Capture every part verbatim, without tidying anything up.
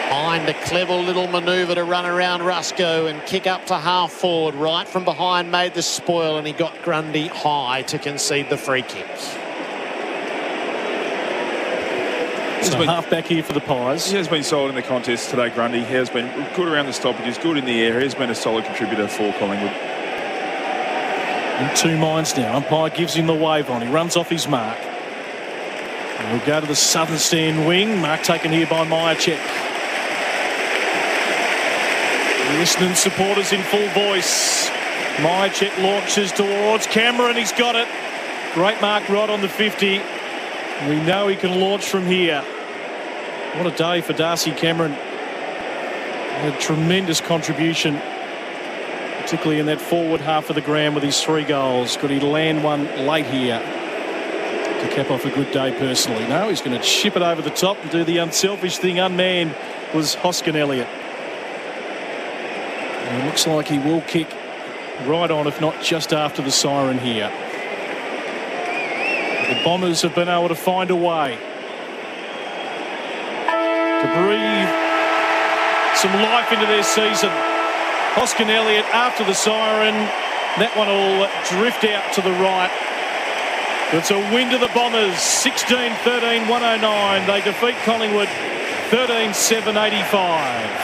Hind, a clever little manoeuvre to run around Rusco and kick up to half forward. Right from behind made the spoil, and he got Grundy high to concede the free kick. So been, half back here for the Pies. He has been solid in the contest today, Grundy. He has been good around the stoppages, good in the air. He has been a solid contributor for Collingwood. In two minds now. Umpire gives him the wave on. He runs off his mark. And we'll go to the southern stand wing. Mark taken here by Myercheck. The Essendon supporters in full voice. Myercheck launches towards Cameron. He's got it. Great mark right on the fifty. We know he can launch from here. What a day for Darcy Cameron. A tremendous contribution, particularly in that forward half of the ground with his three goals. Could he land one late here to cap off a good day personally? No, he's going to chip it over the top and do the unselfish thing. Unmanned was Hoskin Elliott. And it looks like he will kick right on, if not just after the siren here. The Bombers have been able to find a way to breathe some life into their season. Hoskin Elliott after the siren. That one will drift out to the right. It's a win to the Bombers. sixteen thirteen one oh nine. They defeat Collingwood thirteen seven eighty-five.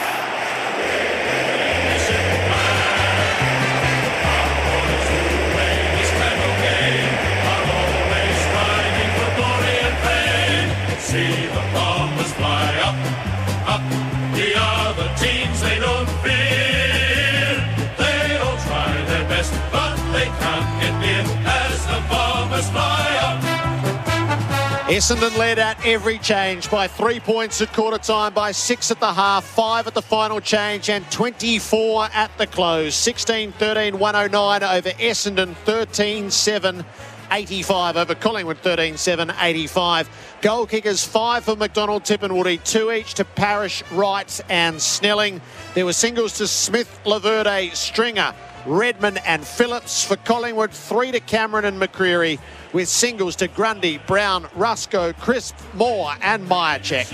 See the Bombers fly up, up. The other teams they don't fear. They all try their best, but they can't get near as the Bombers fly up. Essendon led at every change by three points at quarter time, by six at the half, five at the final change, and twenty-four at the close. sixteen thirteen one oh nine over Essendon, thirteen seven eighty-five over Collingwood, thirteen seven eighty-five. Goal kickers, five for McDonald, Tippenwoody, two each to Parrish, Wright and Snelling. There were singles to Smith, Laverde, Stringer, Redmond and Phillips. For Collingwood, three to Cameron and McCreery, with singles to Grundy, Brown, Rusco, Crisp, Moore and Myercheck.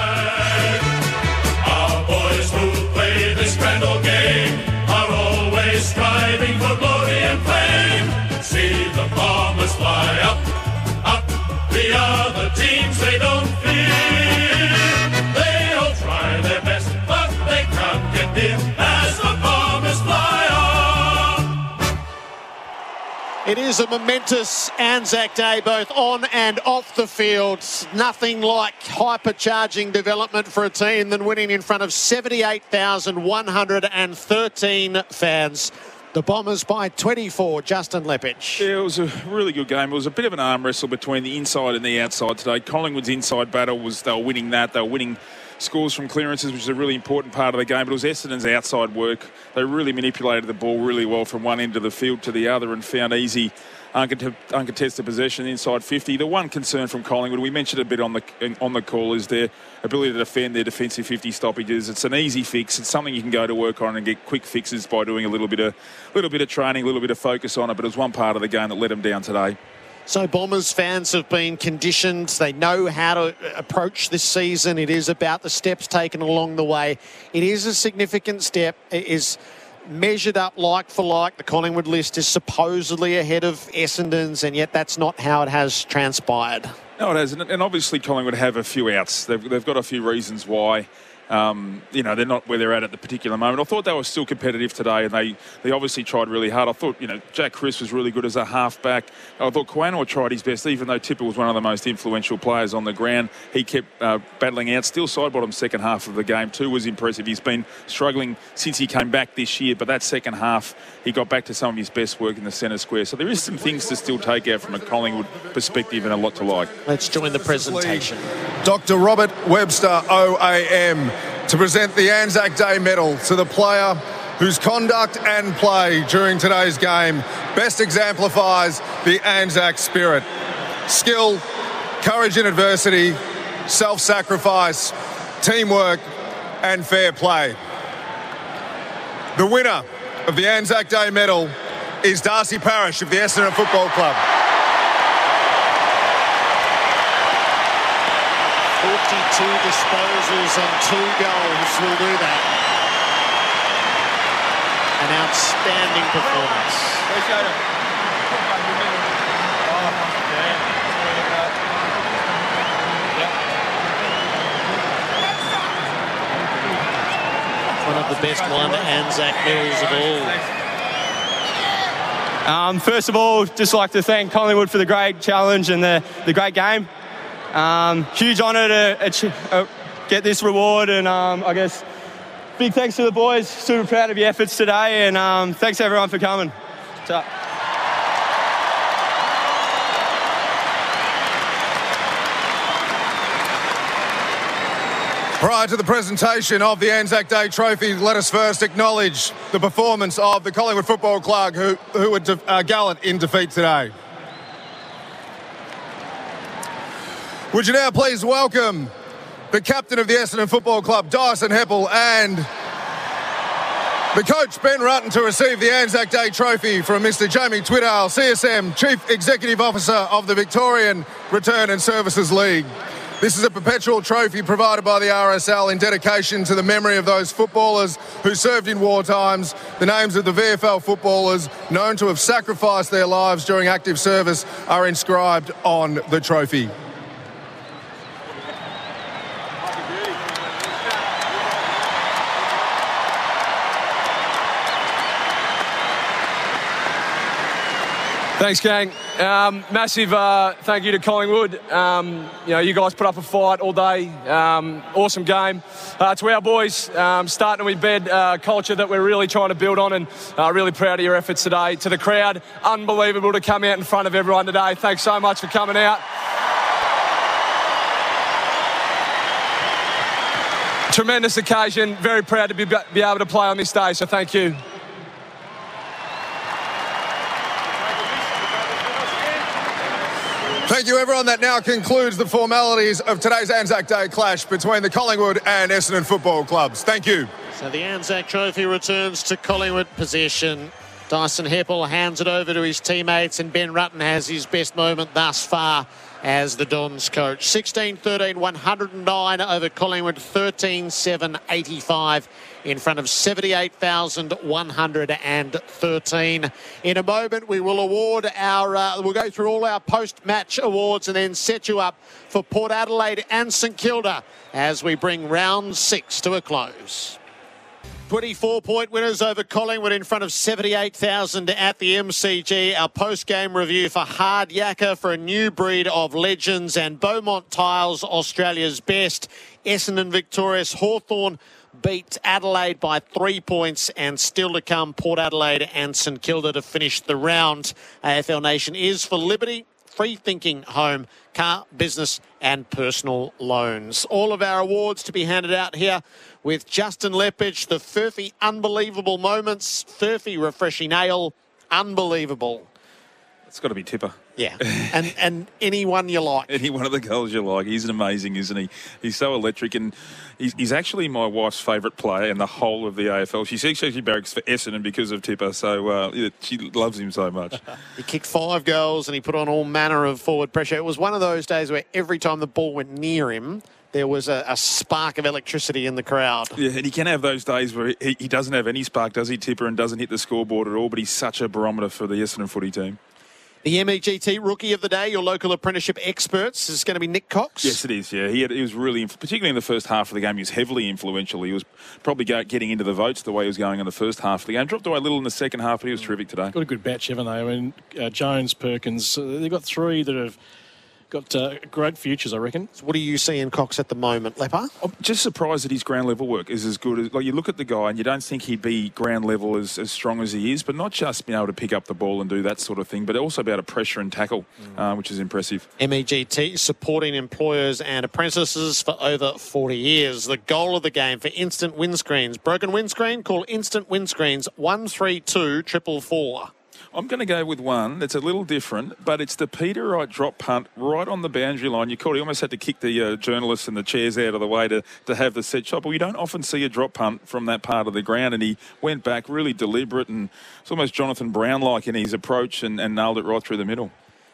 Our boys who play this grand old game are always striving for glory and fame. See the Bombers fly up, up. The other teams they don't fear. They all try their best, but they can't get near as the Bombers fly on. It is a momentous Anzac Day, both on and off the field. Nothing like hypercharging development for a team than winning in front of seventy-eight thousand one hundred thirteen fans. The Bombers by twenty-four, Justin Lepage. Yeah, it was a really good game. It was a bit of an arm wrestle between the inside and the outside today. Collingwood's inside battle was they were winning that. They were winning scores from clearances, which is a really important part of the game. But it was Essendon's outside work. They really manipulated the ball really well from one end of the field to the other and found easy uncontested possession inside fifty. The one concern from Collingwood, we mentioned a bit on the on the call, is their ability to defend their defensive fifty stoppages. It's an easy fix. It's something you can go to work on and get quick fixes by doing a little bit of little bit of training, a little bit of focus on it. But it was one part of the game that let them down today. So Bombers fans have been conditioned. They know how to approach this season. It is about the steps taken along the way. It is a significant step. It is measured up like for like. The Collingwood list is supposedly ahead of Essendon's, and yet that's not how it has transpired. No, it hasn't. And obviously Collingwood have a few outs. They've, they've got a few reasons why. Um, you know, they're not where they're at at the particular moment. I thought they were still competitive today, and they, they obviously tried really hard. I thought, you know, Jack Crisp was really good as a half-back. I thought Kwanor tried his best, even though Tipper was one of the most influential players on the ground. He kept uh, battling out. Still side-bottom second half of the game, too, was impressive. He's been struggling since he came back this year, but that second half, he got back to some of his best work in the centre square. So there is some things to still take out from a Collingwood perspective and a lot to like. Let's join the presentation. Doctor Robert Webster, O A M, to present the Anzac Day medal to the player whose conduct and play during today's game best exemplifies the Anzac spirit. Skill, courage in adversity, self-sacrifice, teamwork and fair play. The winner of the Anzac Day medal is Darcy Parish of the Essendon Football Club. fifty-two disposals and two goals will do that. An outstanding performance. Appreciate it. One of the best one Anzac Mills of all. Um, first of all, just like to thank Collingwood for the great challenge and the, the great game. Um, huge honour to achieve, uh, get this reward, and um, I guess big thanks to the boys. Super proud of your efforts today, and um, thanks everyone for coming. Ta. Prior to the presentation of the Anzac Day Trophy, let us first acknowledge the performance of the Collingwood Football Club, who, who were de- uh, gallant in defeat today. Would you now please welcome the captain of the Essendon Football Club, Dyson Heppell, and the coach, Ben Rutten, to receive the Anzac Day Trophy from Mister Jamie Twiddale, C S M, Chief Executive Officer of the Victorian Return and Services League. This is a perpetual trophy provided by the R S L in dedication to the memory of those footballers who served in war times. The names of the V F L footballers known to have sacrificed their lives during active service are inscribed on the trophy. Thanks, gang. Um, massive uh, thank you to Collingwood. Um, you know, you guys put up a fight all day. Um, awesome game. Uh, to our boys, um, starting to embed uh, culture that we're really trying to build on, and uh, really proud of your efforts today. To the crowd, unbelievable to come out in front of everyone today. Thanks so much for coming out. Tremendous occasion. Very proud to be, be able to play on this day, so thank you. Thank you, everyone. That now concludes the formalities of today's Anzac Day clash between the Collingwood and Essendon football clubs. Thank you. So the Anzac Trophy returns to Collingwood possession. Dyson Heppell hands it over to his teammates, and Ben Rutten has his best moment thus far as the Dons coach. sixteen thirteen, one hundred nine over Collingwood, thirteen seven, eighty-five in front of seventy-eight thousand one hundred thirteen. In a moment, we will award our, uh, we'll go through all our post-match awards and then set you up for Port Adelaide and St Kilda as we bring round six to a close. twenty-four point winners over Collingwood in front of seventy-eight thousand at the M C G. Our post-game review for Hard Yakka for a new breed of legends, and Beaumont Tiles, Australia's best. Essendon victorious. Hawthorn beat Adelaide by three points, and still to come Port Adelaide and St Kilda to finish the round. A F L Nation is for Liberty, free thinking home, car, business and personal loans. All of our awards to be handed out here with Justin Lepage. The Furphy Unbelievable Moments, Furphy Refreshing Ale, unbelievable. It's got to be Tipper. Yeah, and and anyone you like. Any one of the girls you like. He's an amazing, isn't he? He's so electric, and he's, he's actually my wife's favourite player in the whole of the A F L. She says she barracks for Essendon because of Tipper, so uh, she loves him so much. He kicked five goals and he put on all manner of forward pressure. It was one of those days where every time the ball went near him, there was a, a spark of electricity in the crowd. Yeah, and he can have those days where he, he doesn't have any spark, does he, Tipper, and doesn't hit the scoreboard at all, but he's such a barometer for the Essendon footy team. The M E G T Rookie of the Day, your local apprenticeship experts, is going to be Nick Cox. Yes, it is, yeah. He, had, he was really, particularly in the first half of the game, he was heavily influential. He was probably go, getting into the votes the way he was going in the first half of the game. Dropped away a little in the second half, but he was terrific today. Got a good batch, haven't they? I mean, uh, Jones, Perkins, uh, they've got three that have got uh, great futures, I reckon. So what do you see in Cox at the moment, Leper? I'm just surprised that his ground level work is as good as, like, you look at the guy and you don't think he'd be ground level as, as strong as he is, but not just being able to pick up the ball and do that sort of thing, but also be able to pressure and tackle, mm. uh, which is impressive. M E G T supporting employers and apprentices for over forty years. The goal of the game for Instant Windscreens. Broken windscreen? Call Instant Windscreens one three two four four four. I'm going to go with one that's a little different, but it's the Peter Wright drop punt right on the boundary line. You caught, he almost had to kick the uh, journalists and the chairs out of the way to, to have the set shot. But we don't often see a drop punt from that part of the ground, and he went back really deliberate, and it's almost Jonathan Brown-like in his approach, and, and nailed it right through the middle.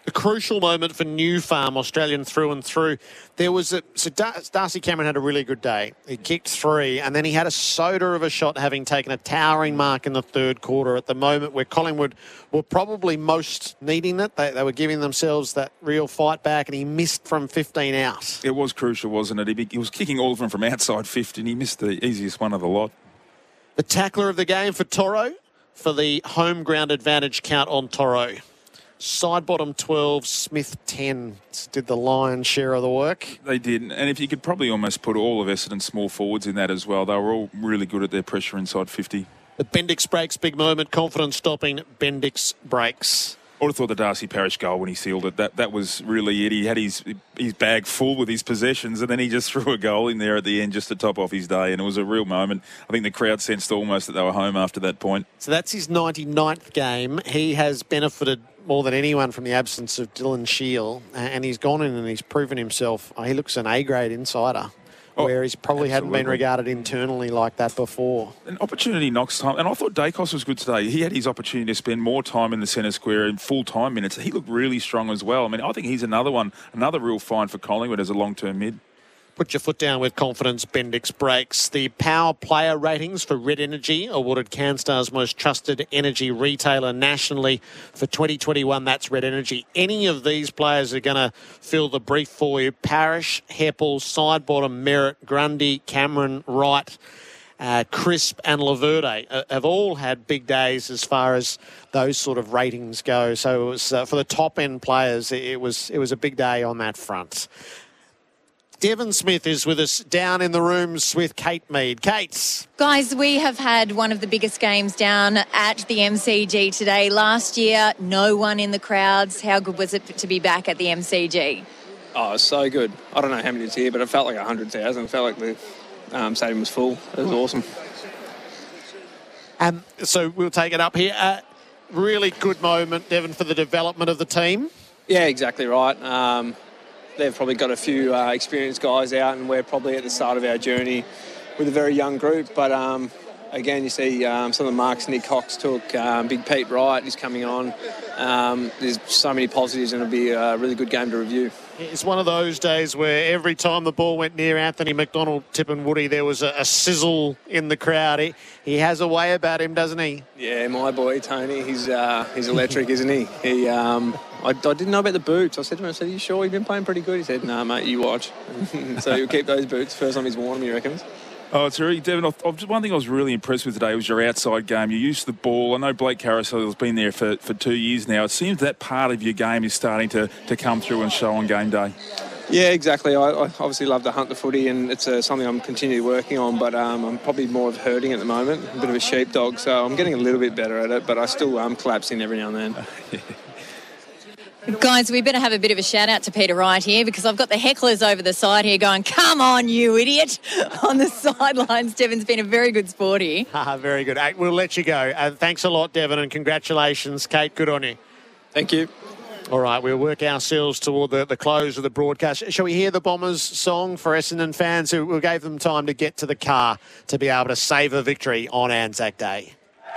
A crucial moment for New Farm, Australian through and through. There was a so Dar- Darcy Cameron had a really good day. He kicked three, and then he had a soda of a shot, having taken a towering mark in the third quarter. At the moment where Collingwood were probably most needing it, they, they were giving themselves that real fight back, and he missed from fifteen out. It was crucial, wasn't it? He, be, he was kicking all of them from outside fifty, and he missed the easiest one of the lot. The tackler of the game for Toro for the home ground advantage count on Toro. Side bottom twelve, Smith ten did the lion's share of the work. They did, and if you could probably almost put all of Essendon's small forwards in that as well. They were all really good at their pressure inside fifty. The Bendix breaks, big moment, confidence stopping, Bendix breaks. I would have thought the Darcy Parish goal when he sealed it, that that was really it. He had his his bag full with his possessions, and then he just threw a goal in there at the end just to top off his day, and it was a real moment. I think the crowd sensed almost that they were home after that point. So that's his ninety-ninth game. He has benefited more than anyone from the absence of Dylan Shield, and he's gone in and he's proven himself. He looks an A-grade insider. Oh, where he's probably absolutely. hadn't been regarded internally like that before. An opportunity knocks time. And I thought Dacos was good today. He had his opportunity to spend more time in the centre square in full-time minutes. He looked really strong as well. I mean, I think he's another one, another real find for Collingwood as a long-term mid. Put your foot down with confidence, Bendix breaks. The power player ratings for Red Energy, awarded CanStar's most trusted energy retailer nationally for twenty twenty-one. That's Red Energy. Any of these players are going to fill the brief for you. Parish, Heppel, Sidebottom, Merritt, Grundy, Cameron, Wright, uh, Crisp and Laverde uh, have all had big days as far as those sort of ratings go. So it was, uh, for the top-end players, it was, it was a big day on that front. Devon Smith is with us down in the rooms with Kate Mead. Kate. Guys, we have had one of the biggest games down at the M C G today. Last year, no one in the crowds. How good was it to be back at the M C G? Oh, so good. I don't know how many was here, but it felt like one hundred thousand. It felt like the um, stadium was full. It was awesome. Um, so we'll take it up here. Uh, really good moment, Devon, for the development of the team. Yeah, exactly right. Um, They've probably got a few uh, experienced guys out, and we're probably at the start of our journey with a very young group. But um, again, you see um, some of the marks Nick Cox took. Um, Big Pete Wright is coming on. Um, there's so many positives, and it'll be a really good game to review. It's one of those days where every time the ball went near Anthony McDonald, Tip and Woody, there was a, a sizzle in the crowd. He, he has a way about him, doesn't he? Yeah, my boy Tony, he's uh, he's electric, isn't he? He, um, I, I didn't know about the boots. I said to him, I said, "Are you sure you've been playing pretty good?" He said, "No, nah, mate, you watch." So he'll keep those boots. First time he's worn them, he reckons. Oh, it's really, Devon, one thing I was really impressed with today was your outside game. You used the ball. I know Blake Carousel has been there for, for two years now. It seems that part of your game is starting to, to come through and show on game day. Yeah, exactly. I, I obviously love to hunt the footy, and it's uh, something I'm continually working on, but um, I'm probably more of herding at the moment, a bit of a sheepdog, so I'm getting a little bit better at it, but I still um, collapse in every now and then. Guys, we better have a bit of a shout out to Peter Wright here, because I've got the hecklers over the side here going, "Come on, you idiot," on the sidelines. Devon's been a very good sport here. Very good. We'll let you go. Uh, thanks a lot, Devon, and congratulations. Kate, good on you. Thank you. All right, we'll work ourselves toward the, the close of the broadcast. Shall we hear the Bombers song for Essendon fans who, who gave them time to get to the car to be able to save a victory on Anzac Day?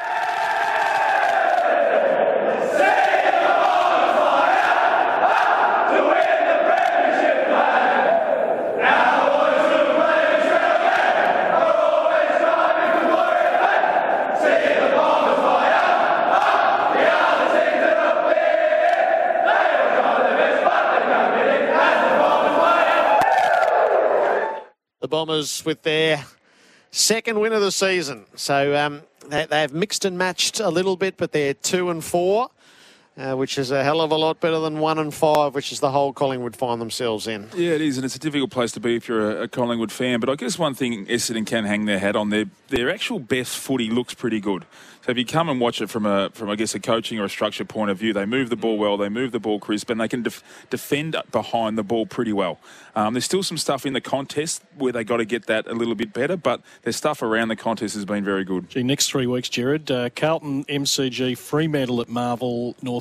The Bombers with their second win of the season. So um, they, they have mixed and matched a little bit, but they're two and four, uh, which is a hell of a lot better than one and five, which is the whole Collingwood find themselves in. Yeah, it is, and it's a difficult place to be if you're a, a Collingwood fan. But I guess one thing Essendon can hang their hat on, their their actual best footy looks pretty good. So if you come and watch it from a from I guess a coaching or a structure point of view, they move the ball well, they move the ball crisp, and they can def- defend behind the ball pretty well. Um, there's still some stuff in the contest where they got to get that a little bit better, but there's stuff around the contest has been very good. Gee, next three weeks, Jared, uh, Carlton, M C G, Fremantle at Marvel, North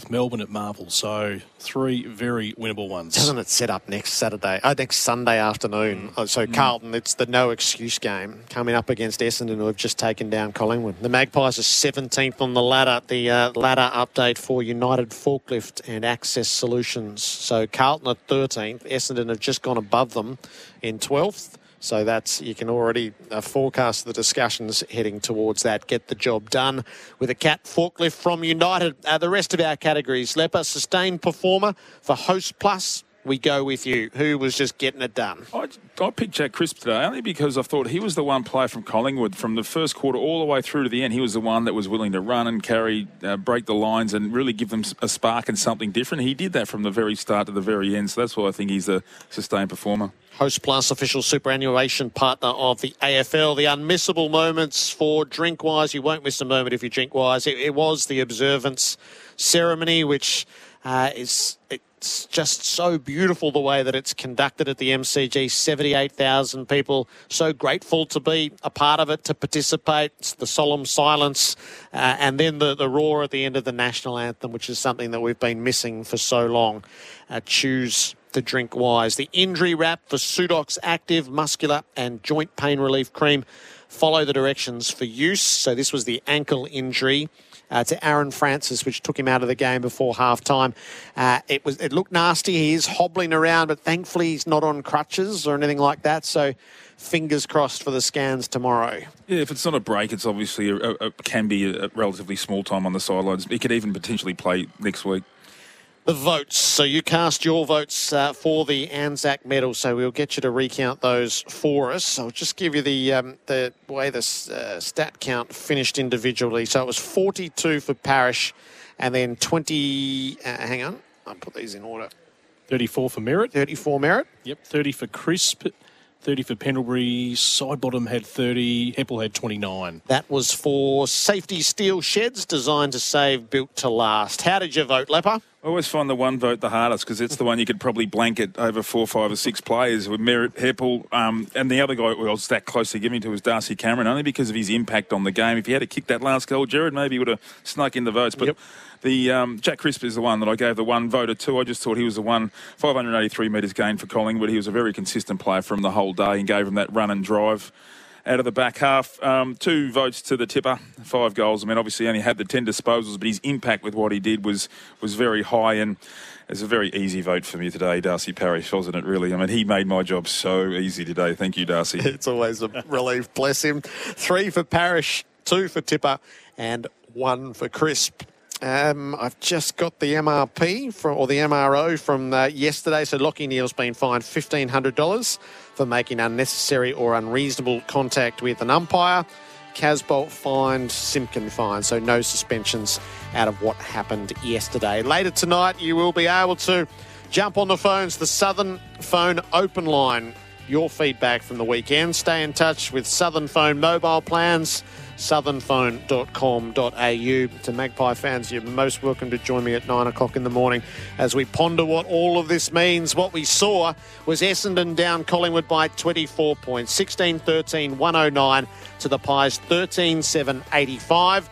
North Melbourne at Marvel. So three very winnable ones. Doesn't it set up next Saturday, oh, next Sunday afternoon? Mm. So Carlton, mm. it's the no-excuse game coming up against Essendon, who have just taken down Collingwood. The Magpies are seventeenth on the ladder. The uh, ladder update for United Forklift and Access Solutions. So Carlton are thirteenth. Essendon have just gone above them in twelfth. So that's, you can already uh, forecast the discussions heading towards that. Get the job done with a cat forklift from United. Uh, the rest of our categories, Leper, sustained performer for Host Plus. We go with you. Who was just getting it done? I, I picked Jack Crisp today only because I thought he was the one player from Collingwood from the first quarter all the way through to the end. He was the one that was willing to run and carry, uh, break the lines and really give them a spark and something different. He did that from the very start to the very end. So that's why I think he's a sustained performer. Host Plus, official superannuation partner of the A F L. The unmissable moments for Drinkwise. You won't miss a moment if you Drinkwise. It, it was the observance ceremony, which uh, is it's just so beautiful the way that it's conducted at the M C G. seventy-eight thousand people. So grateful to be a part of it, to participate. It's the solemn silence uh, and then the, the roar at the end of the national anthem, which is something that we've been missing for so long. Uh, choose to Drinkwise. The injury wrap for Sudox Active Muscular and Joint Pain Relief Cream. Follow the directions for use. So this was the ankle injury uh, to Aaron Francis, which took him out of the game before half-time. Uh, it was it looked nasty. He is hobbling around, but thankfully he's not on crutches or anything like that. So fingers crossed for the scans tomorrow. Yeah, if it's not a break, it's obviously a, a, can be a relatively small time on the sidelines. He could even potentially play next week. The votes. So you cast your votes uh, for the Anzac medal. So we'll get you to recount those for us. I'll just give you the um, the way the uh, stat count finished individually. So it was forty-two for Parish, and then twenty. Uh, hang on, I'll put these in order. thirty-four for Merritt. thirty-four Merritt. Yep. thirty for Crisp. thirty for Pendlebury. Sidebottom had thirty. Heppel had twenty-nine. That was for Safety Steel Sheds, designed to save, built to last. How did you vote, Leper? I always find the one vote the hardest because it's the one you could probably blanket over four, five or six players with Merritt, Heppel, um, and the other guy who I was that close to giving to was Darcy Cameron, only because of his impact on the game. If he had to kick that last goal, Jared maybe would have snuck in the votes. But yep. the um, Jack Crisp is the one that I gave the one voter to. I just thought he was the one, five hundred eighty-three metres gained for Collingwood. He was a very consistent player from the whole day and gave him that run and drive out of the back half. Um, two votes to the tipper, five goals. I mean, obviously he only had the ten disposals, but his impact with what he did was was very high, and it's a very easy vote for me today, Darcy Parish, wasn't it, really? I mean, he made my job so easy today. Thank you, Darcy. It's always a relief, bless him. Three for Parish, two for Tipper, and one for Crisp. Um, I've just got the M R P from, or the M R O from uh, yesterday. So Lockie Neal's been fined fifteen hundred dollars for making unnecessary or unreasonable contact with an umpire. Casbolt fined, Simpkin fined. So no suspensions out of what happened yesterday. Later tonight, you will be able to jump on the phones, the Southern Phone open line. Your feedback from the weekend. Stay in touch with Southern Phone mobile plans. southern phone dot com dot a u. To Magpie fans, you're most welcome to join me at nine o'clock in the morning as we ponder what all of this means. What we saw was Essendon down Collingwood by twenty-four points, sixteen thirteen, one oh nine to the Pies, thirteen seven, eighty-five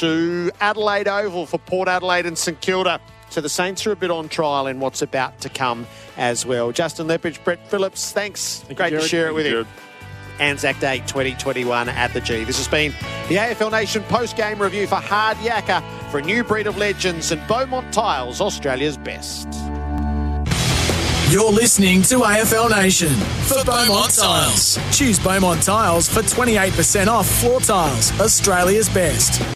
to Adelaide Oval for Port Adelaide and St Kilda. So the Saints are a bit on trial in what's about to come as well. Justin Lepage, Brett Phillips, thanks. Thank Great you, to share Thank it with you. Jared. Anzac Day twenty twenty-one at the G. This has been the A F L Nation post-game review for Hard Yakka for a new breed of legends and Beaumont Tiles, Australia's best. You're listening to A F L Nation for Beaumont Tiles. Choose Beaumont Tiles for twenty-eight percent off floor tiles, Australia's best.